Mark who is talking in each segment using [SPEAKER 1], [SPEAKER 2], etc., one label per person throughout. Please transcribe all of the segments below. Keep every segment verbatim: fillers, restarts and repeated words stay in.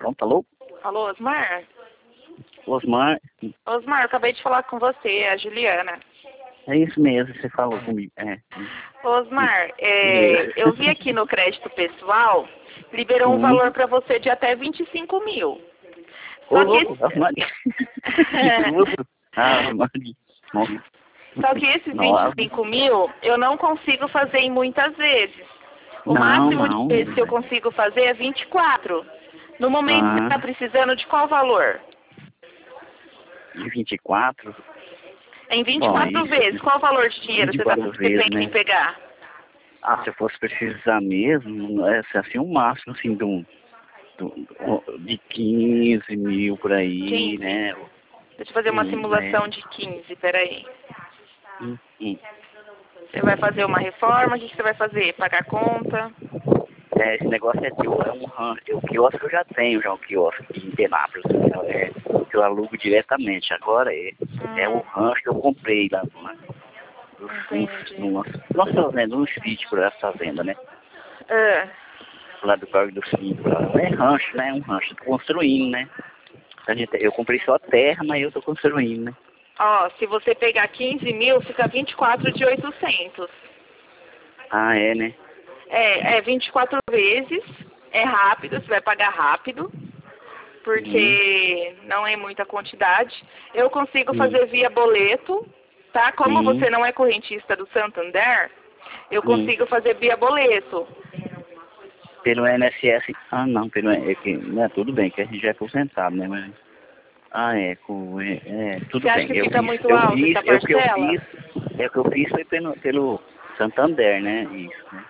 [SPEAKER 1] Pronto, alô?
[SPEAKER 2] Alô, Osmar?
[SPEAKER 1] Osmar,
[SPEAKER 2] Osmar, eu acabei de falar com você, é a Juliana.
[SPEAKER 1] é isso mesmo, você falou comigo. É.
[SPEAKER 2] Osmar, é, eu vi aqui no crédito pessoal, liberou um
[SPEAKER 1] Hum.
[SPEAKER 2] valor para você de até vinte e cinco mil.
[SPEAKER 1] Ô,
[SPEAKER 2] Só que,
[SPEAKER 1] louco, Maria. Que susto. Ah, Maria. Nossa.
[SPEAKER 2] só que esses vinte
[SPEAKER 1] Nossa.
[SPEAKER 2] e cinco mil eu não consigo fazer em muitas vezes. O
[SPEAKER 1] Não,
[SPEAKER 2] máximo
[SPEAKER 1] não.
[SPEAKER 2] de vezes que eu consigo fazer é vinte e quatro. No momento você
[SPEAKER 1] Ah,
[SPEAKER 2] está precisando de qual valor?
[SPEAKER 1] de vinte e quatro?
[SPEAKER 2] Em vinte e
[SPEAKER 1] Bom,
[SPEAKER 2] quatro
[SPEAKER 1] isso,
[SPEAKER 2] vezes, qual valor de dinheiro
[SPEAKER 1] vinte e
[SPEAKER 2] você, tá,
[SPEAKER 1] quatro
[SPEAKER 2] você
[SPEAKER 1] vezes,
[SPEAKER 2] pensa
[SPEAKER 1] né?
[SPEAKER 2] em pegar?
[SPEAKER 1] Ah, se eu fosse precisar mesmo, é assim, o máximo, assim, de um, de, de quinze mil por aí,
[SPEAKER 2] quinze?
[SPEAKER 1] né?
[SPEAKER 2] Deixa eu fazer uma
[SPEAKER 1] Hum,
[SPEAKER 2] simulação
[SPEAKER 1] é.
[SPEAKER 2] de quinze, peraí.
[SPEAKER 1] Hum, hum.
[SPEAKER 2] Você vai fazer uma reforma, o que, que você vai fazer? Pagar conta?
[SPEAKER 1] É, esse negócio é teu, é um rancho. O quiosque eu já tenho, já o quiosque aqui em Penápolis, é, que eu alugo diretamente. Agora é, é o
[SPEAKER 2] Hum,
[SPEAKER 1] rancho que eu comprei lá né, no,
[SPEAKER 2] entendi.
[SPEAKER 1] no, no, nossa fazenda, no sítio por essa fazenda, né?
[SPEAKER 2] Ah,
[SPEAKER 1] Lá do Parque do Sítio. Lá. É rancho, né? É um rancho. Tô construindo, né? A gente, eu comprei só terra, mas eu tô construindo, né?
[SPEAKER 2] ó, se você pegar quinze mil, fica vinte e quatro de oitocentos.
[SPEAKER 1] Ah, é, né?
[SPEAKER 2] É, é vinte e quatro vezes, é rápido, você vai pagar rápido,
[SPEAKER 1] Hum,
[SPEAKER 2] porque não é muita quantidade. Eu consigo
[SPEAKER 1] hum,
[SPEAKER 2] fazer via boleto, tá? Como
[SPEAKER 1] hum,
[SPEAKER 2] você não é correntista do Santander, eu
[SPEAKER 1] hum.
[SPEAKER 2] consigo fazer via boleto.
[SPEAKER 1] Pelo I N S S, ah não, pelo é que, né, tudo bem, que a gente já é aposentado, né, mas ah é, com, é, é, tudo
[SPEAKER 2] Você acha
[SPEAKER 1] bem.
[SPEAKER 2] que
[SPEAKER 1] Eu
[SPEAKER 2] fica
[SPEAKER 1] fiz,
[SPEAKER 2] muito
[SPEAKER 1] eu
[SPEAKER 2] alta
[SPEAKER 1] fiz,
[SPEAKER 2] essa
[SPEAKER 1] é o que eu
[SPEAKER 2] parcela?
[SPEAKER 1] fiz, é o que eu fiz foi pelo, pelo Santander, né? Isso, né?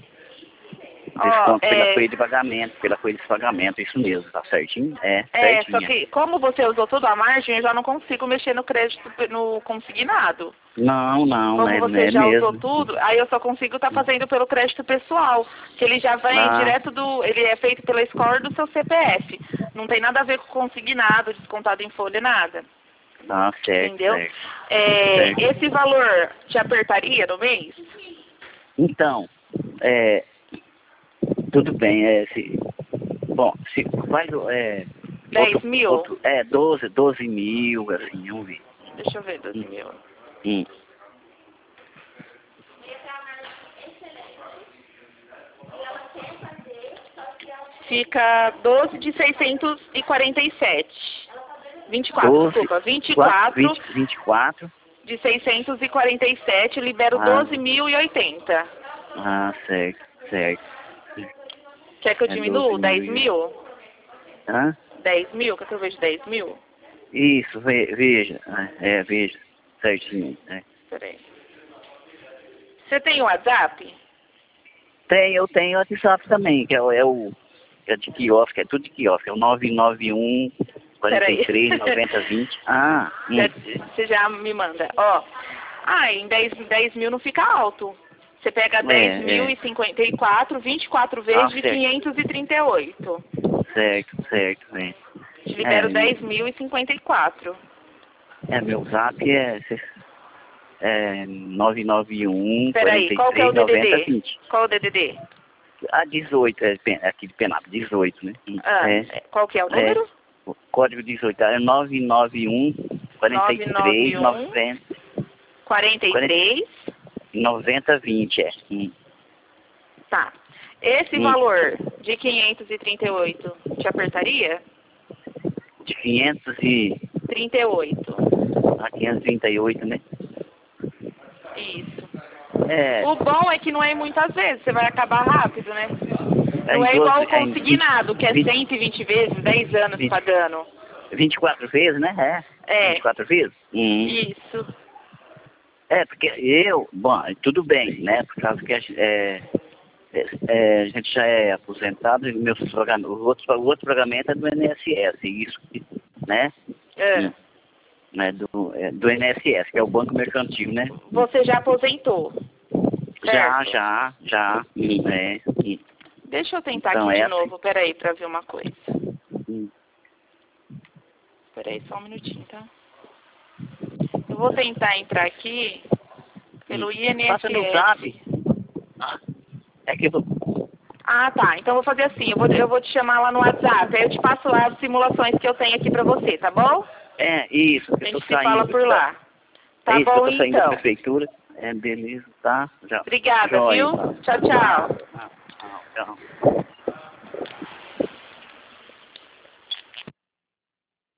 [SPEAKER 2] Ó,
[SPEAKER 1] Desconto pela
[SPEAKER 2] é,
[SPEAKER 1] folha de pagamento, pela folha de pagamento, isso mesmo, tá certinho? É,
[SPEAKER 2] é, só
[SPEAKER 1] certinho.
[SPEAKER 2] que como você usou toda a margem, eu já não consigo mexer no crédito, no consignado.
[SPEAKER 1] Não, não,
[SPEAKER 2] Como
[SPEAKER 1] né,
[SPEAKER 2] você
[SPEAKER 1] né
[SPEAKER 2] já usou
[SPEAKER 1] mesmo.
[SPEAKER 2] tudo, aí eu só consigo estar fazendo pelo crédito pessoal, que ele já vem
[SPEAKER 1] Ah,
[SPEAKER 2] direto do, ele é feito pela score do seu C P F. Não tem nada a ver com consignado, descontado em folha, nada.
[SPEAKER 1] tá certo,
[SPEAKER 2] Entendeu?
[SPEAKER 1] certo,
[SPEAKER 2] É,
[SPEAKER 1] certo.
[SPEAKER 2] esse valor te apertaria no mês?
[SPEAKER 1] Então, é, tudo bem, é, se, bom, se faz, é,
[SPEAKER 2] dez
[SPEAKER 1] outro,
[SPEAKER 2] mil?
[SPEAKER 1] outro, é, doze doze mil, assim, vamos ver.
[SPEAKER 2] Deixa eu ver, doze
[SPEAKER 1] Hum,
[SPEAKER 2] mil.
[SPEAKER 1] hum.
[SPEAKER 2] Fica doze de seiscentos e quarenta e sete. vinte e quatro,
[SPEAKER 1] doze,
[SPEAKER 2] desculpa, vinte e
[SPEAKER 1] quatro,
[SPEAKER 2] quatro
[SPEAKER 1] vinte, vinte e quatro.
[SPEAKER 2] de seiscentos e quarenta e sete, libero
[SPEAKER 1] Ah,
[SPEAKER 2] doze mil e oitenta.
[SPEAKER 1] ah, certo, certo.
[SPEAKER 2] Quer que eu
[SPEAKER 1] É doze
[SPEAKER 2] diminua?
[SPEAKER 1] mil
[SPEAKER 2] dez
[SPEAKER 1] e...
[SPEAKER 2] mil?
[SPEAKER 1] Hã?
[SPEAKER 2] dez mil? Quer que eu veja dez mil?
[SPEAKER 1] Isso, ve, veja. Ah, é, veja. Certinho. É.
[SPEAKER 2] Peraí. Você tem o WhatsApp?
[SPEAKER 1] Tem, eu tenho o WhatsApp também, que é, o- é o é de quiosque, é tudo de quiosque. É o nove nove um,
[SPEAKER 2] Peraí.
[SPEAKER 1] quarenta e três, noventa, vinte. Ah,
[SPEAKER 2] Já-
[SPEAKER 1] hum.
[SPEAKER 2] Você já me manda. Ó. Ah, em dez, dez mil não fica alto. Você pega dez
[SPEAKER 1] É,
[SPEAKER 2] mil
[SPEAKER 1] é.
[SPEAKER 2] e cinquenta e quatro, vinte e quatro
[SPEAKER 1] Ah,
[SPEAKER 2] vezes de
[SPEAKER 1] certo.
[SPEAKER 2] quinhentos e trinta e oito.
[SPEAKER 1] Certo, certo, é.
[SPEAKER 2] Te
[SPEAKER 1] É,
[SPEAKER 2] libero dez mil e cinquenta e quatro.
[SPEAKER 1] é meu zap é, é nove nove um,
[SPEAKER 2] Peraí,
[SPEAKER 1] quarenta e
[SPEAKER 2] qual que é o
[SPEAKER 1] três, noventa,
[SPEAKER 2] D D D?
[SPEAKER 1] vinte.
[SPEAKER 2] Qual o D D D?
[SPEAKER 1] Ah, dezoito, é, Pen- aqui de Penápolis, dezoito, né? Hum,
[SPEAKER 2] Ah,
[SPEAKER 1] É,
[SPEAKER 2] qual que é o
[SPEAKER 1] é.
[SPEAKER 2] número?
[SPEAKER 1] O código dezoito é nove nove um, quarenta e três,
[SPEAKER 2] nove nove um,
[SPEAKER 1] noventa,
[SPEAKER 2] quarenta e
[SPEAKER 1] quarenta,
[SPEAKER 2] três.
[SPEAKER 1] noventa, vinte, é. Hum,
[SPEAKER 2] Tá. Esse
[SPEAKER 1] hum.
[SPEAKER 2] valor de quinhentos e trinta e oito te apertaria?
[SPEAKER 1] De quinhentos e...
[SPEAKER 2] trinta e oito.
[SPEAKER 1] a quinhentos e trinta e oito, né?
[SPEAKER 2] Isso.
[SPEAKER 1] É,
[SPEAKER 2] O bom é que não é muitas vezes, você vai acabar rápido, né?
[SPEAKER 1] é
[SPEAKER 2] Não
[SPEAKER 1] em
[SPEAKER 2] é igual
[SPEAKER 1] doze,
[SPEAKER 2] o
[SPEAKER 1] é em vinte,
[SPEAKER 2] consignado, que é
[SPEAKER 1] vinte,
[SPEAKER 2] cento e vinte vezes, dez anos
[SPEAKER 1] vinte,
[SPEAKER 2] pagando.
[SPEAKER 1] vinte e quatro vezes, né? É. vinte
[SPEAKER 2] É,
[SPEAKER 1] e quatro vezes? Hum.
[SPEAKER 2] isso.
[SPEAKER 1] É, porque eu, bom, tudo bem, né? Por causa que a, gen- é, é, é, a gente já é aposentado e meus programa- o, outro, o outro pagamento é do I N S S, isso, que, né?
[SPEAKER 2] É.
[SPEAKER 1] Hum, né? Do, é, do I N S S, que é o Banco Mercantil, né?
[SPEAKER 2] Você já aposentou,
[SPEAKER 1] Já,
[SPEAKER 2] certo?
[SPEAKER 1] já, já, hum, é. Hum.
[SPEAKER 2] Deixa eu tentar
[SPEAKER 1] Então
[SPEAKER 2] aqui
[SPEAKER 1] é
[SPEAKER 2] de
[SPEAKER 1] assim.
[SPEAKER 2] novo, peraí, pra ver uma coisa.
[SPEAKER 1] Hum,
[SPEAKER 2] Peraí, só um minutinho, tá? Eu vou tentar entrar aqui
[SPEAKER 1] hum.
[SPEAKER 2] pelo
[SPEAKER 1] Passa no zap.
[SPEAKER 2] I N S S.
[SPEAKER 1] Ah, é que eu,
[SPEAKER 2] Ah, tá. Então eu vou fazer assim, eu vou, eu vou te chamar lá no WhatsApp, aí eu te passo lá as simulações que eu tenho aqui pra você, tá bom?
[SPEAKER 1] É, isso.
[SPEAKER 2] A gente se fala por lá. Tá
[SPEAKER 1] é isso,
[SPEAKER 2] bom,
[SPEAKER 1] eu tô saindo
[SPEAKER 2] então.
[SPEAKER 1] da prefeitura. É, beleza, tá? Já.
[SPEAKER 2] Obrigada,
[SPEAKER 1] Joia,
[SPEAKER 2] viu?
[SPEAKER 1] tá.
[SPEAKER 2] Tchau, tchau.
[SPEAKER 1] Ah, tchau, tchau.